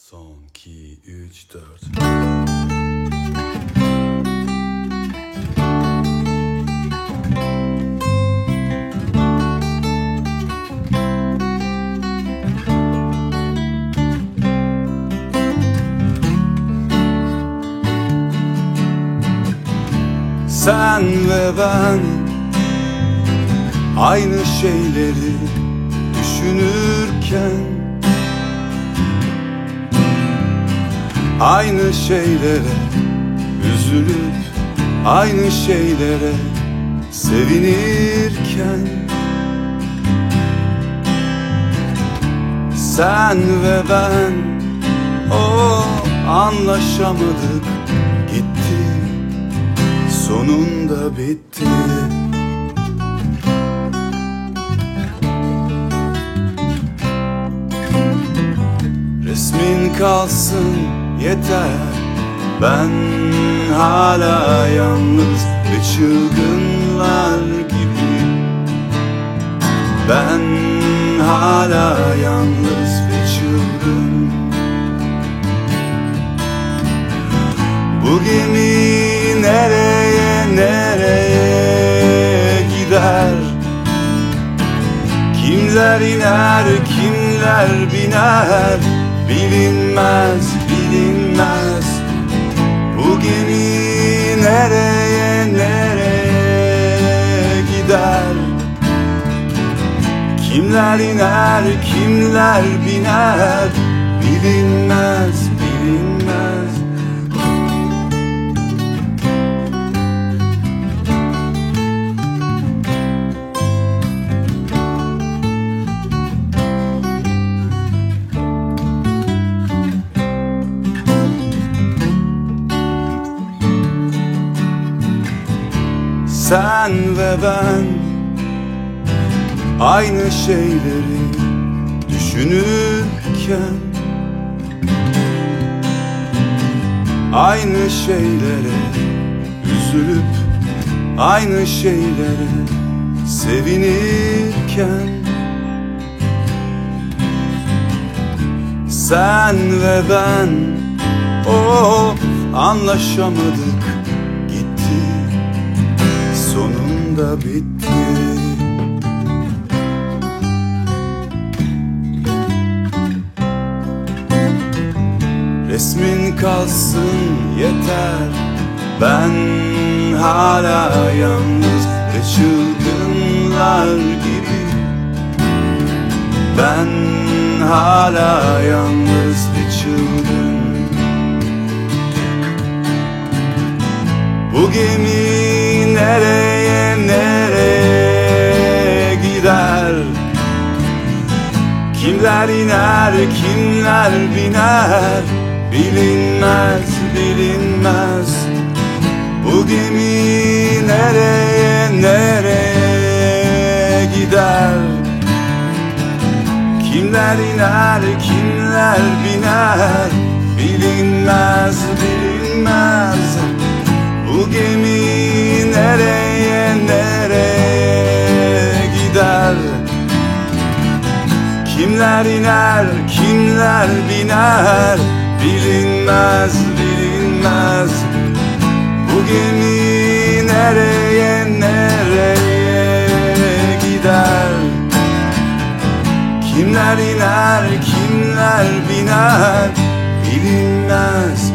Son 2, 3, 4. Sen ve ben aynı şeyleri düşünürken, aynı şeylere üzülüp aynı şeylere sevinirken, sen ve ben anlaşamadık, gitti, sonunda bitti. Resmin kalsın yeter, ben hala yalnız ve çılgınlar gibi. Ben hala yalnız ve çılgın. Bu gemi nereye nereye gider? Kimler iner, kimler biner? Bilinmez, bilinmez. Bu gemi nereye nereye gider? Kimler iner, kimler biner? Bilinmez, bilinmez. Sen ve ben aynı şeyleri düşünürken, aynı şeylere üzülüp aynı şeylere sevinirken, sen ve ben anlaşamadık, gitti, sonunda bitti. Resmin kalsın yeter, ben hala yalnız ve çılgınlar gibi. Ben hala yalnız ve çılgın. Bu gemi nereye nereye gider? Kimler iner, kimler biner? Bilinmez, bilinmez. Bu gemi nereye nereye gider? Kimler iner, kimler biner? Bilinmez, bilinmez. Bu gemi nereye nereye gider? Kimler iner, kimler biner? Bilinmez, bilinmez. Bu gemi nereye nereye gider? Kimler iner, kimler biner? Bilinmez.